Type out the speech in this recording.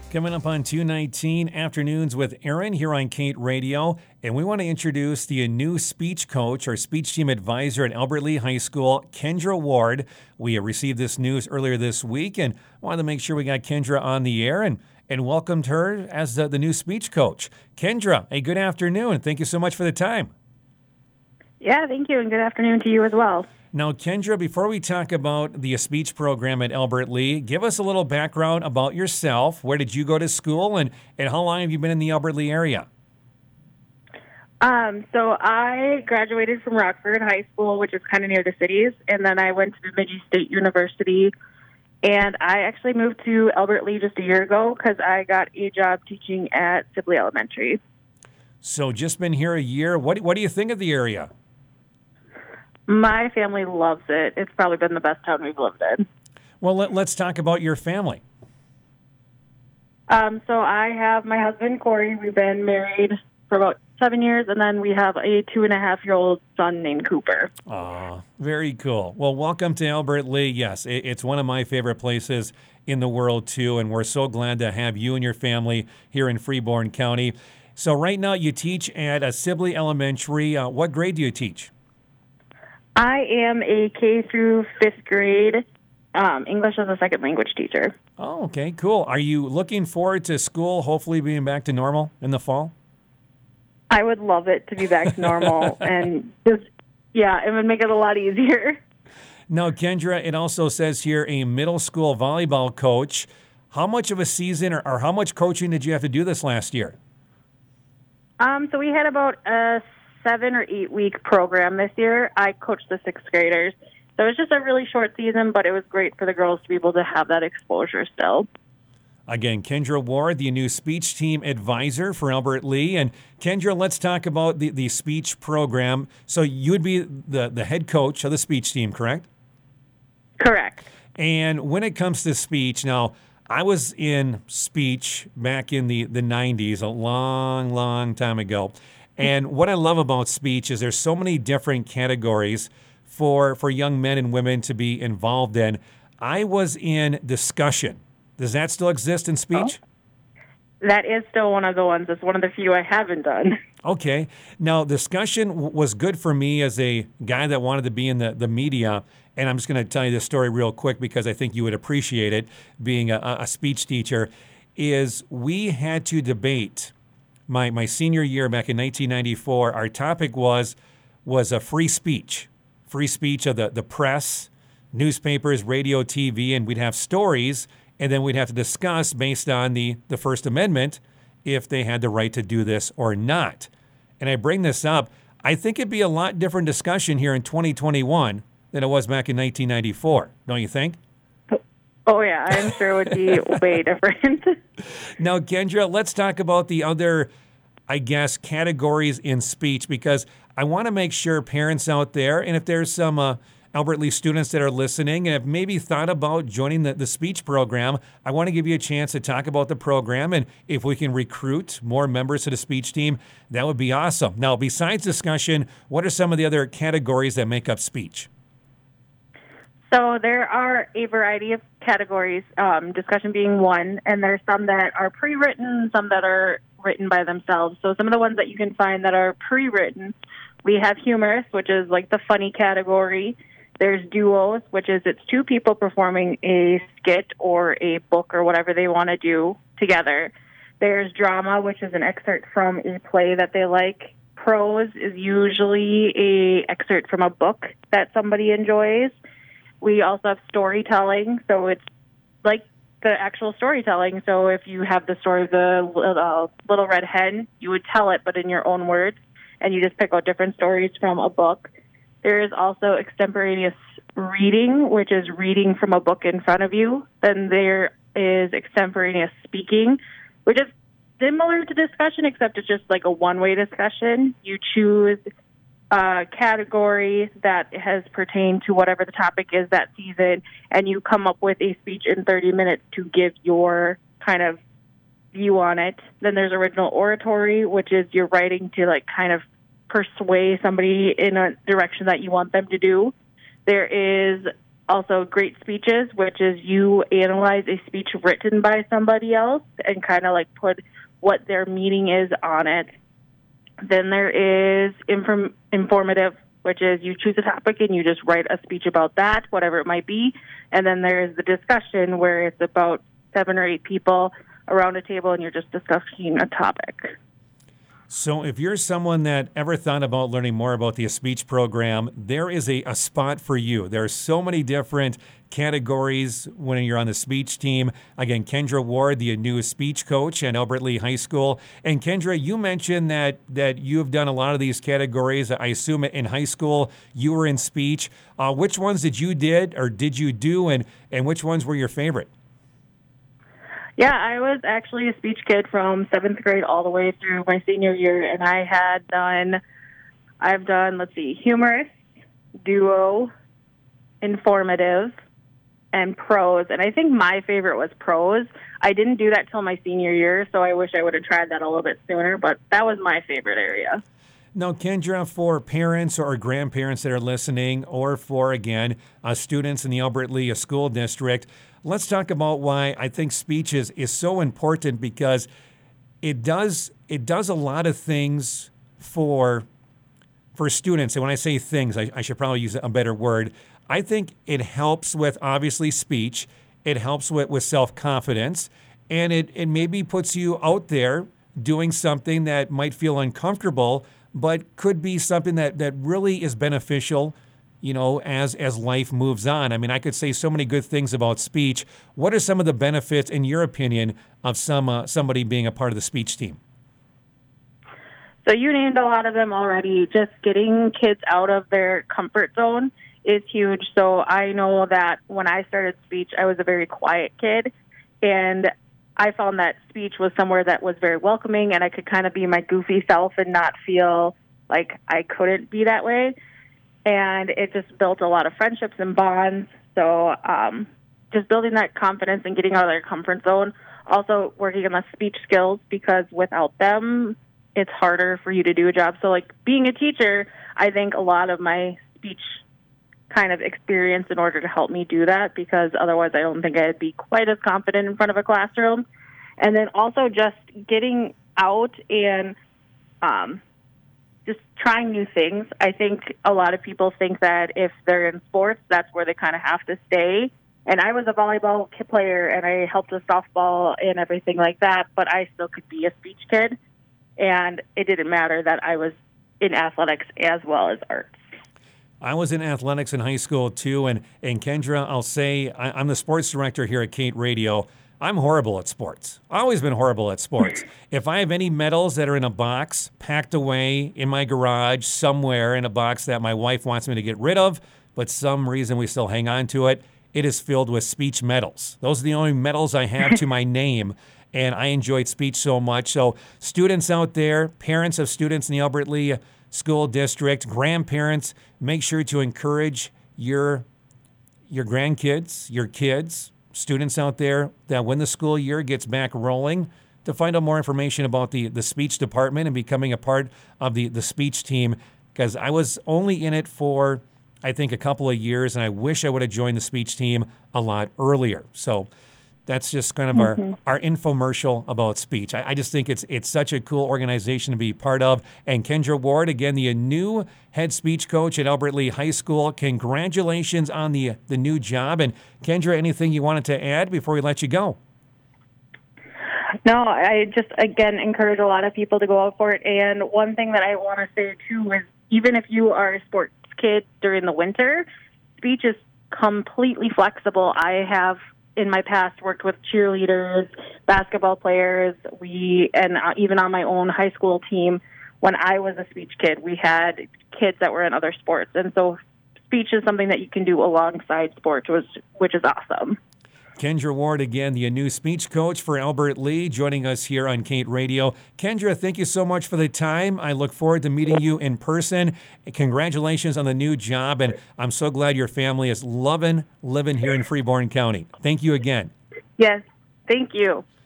Coming up on 219 Afternoons with Aaron here on Kate Radio. And we want to introduce the new speech coach or speech team advisor at Albert Lea High School, Kendra Ward. We received this news earlier this week and wanted to make sure we got Kendra on the air and welcomed her as the new speech coach. Kendra, a good afternoon. Thank you so much for the time. Yeah, thank you, and good afternoon to you as well. Now, Kendra, before we talk about the speech program at Albert Lea, give us a little background about yourself. Where did you go to school, and how long have you been in the Albert Lea area? So I graduated from Rockford High School, which is kind of near the cities, and then I went to Bemidji State University, and I actually moved to Albert Lea just a year ago because I got a job teaching at Sibley Elementary. So just been here a year. What do you think of the area? My family loves it. It's probably been the best town we've lived in. Well, let's talk about your family. So I have my husband, Corey. We've been married for about 7 years, and then we have a 2.5-year-old son named Cooper. Ah, very cool. Well, welcome to Albert Lea. Yes, it's one of my favorite places in the world, too, and we're so glad to have you and your family here in Freeborn County. So right now you teach at Sibley Elementary. What grade do you teach? I am a K through 5th grade English as a second language teacher. Oh, okay, cool. Are you looking forward to school hopefully being back to normal in the fall? I would love it to be back to normal, and just, it would make it a lot easier. Now, Kendra, it also says here a middle school volleyball coach. How much of a season or how much coaching did you have to do this last year? So we had about a 7 or 8 week program this year. I coached the 6th graders. So it was just a really short season, but it was great for the girls to be able to have that exposure still. Again, Kendra Ward, the new speech team advisor for Albert Lea. And Kendra, let's talk about the speech program. So you would be the head coach of the speech team, correct? Correct. And when it comes to speech, now, I was in speech back in the 90s, a long, long time ago. And what I love about speech is there's so many different categories for young men and women to be involved in. I was in discussion. Does that still exist in speech? Oh, that is still one of the ones. It's one of the few I haven't done. Okay. Now, discussion was good for me as a guy that wanted to be in the media. And I'm just going to tell you this story real quick because I think you would appreciate it, being a speech teacher, is we had to debate my senior year back in 1994. Our topic was a free speech of the press, newspapers, radio, TV, and we'd have stories, and then we'd have to discuss based on the First Amendment if they had the right to do this or not. And I bring this up, I think it'd be a lot different discussion here in 2021 than it was back in 1994, don't you think? Oh, yeah, I'm sure it would be way different. Now, Kendra, let's talk about the other, I guess, categories in speech, because I want to make sure parents out there, and if there's some Albert Lea students that are listening and have maybe thought about joining the speech program, I want to give you a chance to talk about the program, and if we can recruit more members to the speech team, that would be awesome. Now, besides discussion, what are some of the other categories that make up speech? So there are a variety of categories, discussion being one, and there's some that are pre-written, some that are written by themselves. So some of the ones that you can find that are pre-written, we have humorous, which is like the funny category. There's duos, which is it's two people performing a skit or a book or whatever they want to do together. There's drama, which is an excerpt from a play that they like. Prose is usually a excerpt from a book that somebody enjoys. We also have storytelling, so it's like the actual storytelling. So if you have the story of the Little Red Hen, you would tell it, but in your own words, and you just pick out different stories from a book. There is also extemporaneous reading, which is reading from a book in front of you. Then there is extemporaneous speaking, which is similar to discussion, except it's just like a one-way discussion. You choose category that has pertained to whatever the topic is that season, and you come up with a speech in 30 minutes to give your kind of view on it. Then there's original oratory, which is you're writing to like kind of persuade somebody in a direction that you want them to do. There is also great speeches, which is you analyze a speech written by somebody else and kind of like put what their meaning is on it. Then there is informative, which is you choose a topic and you just write a speech about that, whatever it might be. And then there's the discussion where it's about 7 or 8 people around a table and you're just discussing a topic. So if you're someone that ever thought about learning more about the speech program, there is a spot for you. There are so many different categories when you're on the speech team. Again, Kendra Ward, the new speech coach at Albert Lea High School. And Kendra, you mentioned that you've done a lot of these categories. I assume in high school you were in speech. Which ones did you do, and which ones were your favorite? Yeah, I was actually a speech kid from 7th grade all the way through my senior year, and I've done, humorous, duo, informative, and prose. And I think my favorite was prose. I didn't do that till my senior year, so I wish I would have tried that a little bit sooner, but that was my favorite area. Now, Kendra, for parents or grandparents that are listening, or for, again, students in the Albert Lea School District, let's talk about why I think speech is so important, because it does a lot of things for students. And when I say things, I should probably use a better word. I think it helps with, obviously, speech. It helps with self-confidence. And it maybe puts you out there doing something that might feel uncomfortable, but could be something that really is beneficial, as life moves on. I mean, I could say so many good things about speech. What are some of the benefits, in your opinion, of somebody being a part of the speech team? So you named a lot of them already. Just getting kids out of their comfort zone is huge. So I know that when I started speech, I was a very quiet kid, and I found that speech was somewhere that was very welcoming, and I could kind of be my goofy self and not feel like I couldn't be that way. And it just built a lot of friendships and bonds. So just building that confidence and getting out of their comfort zone. Also working on the speech skills, because without them, it's harder for you to do a job. So like being a teacher, I think a lot of my speech kind of experience in order to help me do that, because otherwise I don't think I'd be quite as confident in front of a classroom. And then also just getting out and just trying new things. I think a lot of people think that if they're in sports, that's where they kind of have to stay. And I was a volleyball player, and I helped with softball and everything like that, but I still could be a speech kid. And it didn't matter that I was in athletics as well as arts. I was in athletics in high school, too. And Kendra, I'll say I'm the sports director here at Kate Radio. I'm horrible at sports. I've always been horrible at sports. If I have any medals that are in a box packed away in my garage somewhere in a box that my wife wants me to get rid of, but some reason we still hang on to it, it is filled with speech medals. Those are the only medals I have to my name, and I enjoyed speech so much. So students out there, parents of students in the Albert Lea School District, grandparents, make sure to encourage your grandkids, your kids, students out there, that when the school year gets back rolling, to find out more information about the speech department and becoming a part of the speech team, because I was only in it for, I think, a couple of years, and I wish I would have joined the speech team a lot earlier. So that's just kind of our infomercial about speech. I just think it's such a cool organization to be part of. And Kendra Ward, again, the new head speech coach at Albert Lea High School. Congratulations on the new job. And Kendra, anything you wanted to add before we let you go? No, I just, again, encourage a lot of people to go out for it. And one thing that I want to say, too, is even if you are a sports kid during the winter, speech is completely flexible. I have, in my past, worked with cheerleaders, basketball players, and even on my own high school team, when I was a speech kid, we had kids that were in other sports. And so speech is something that you can do alongside sports, which is awesome. Kendra Ward, again, the new speech coach for Albert Lea, joining us here on Kate Radio. Kendra, thank you so much for the time. I look forward to meeting you in person. Congratulations on the new job, and I'm so glad your family is loving living here in Freeborn County. Thank you again. Yes, thank you.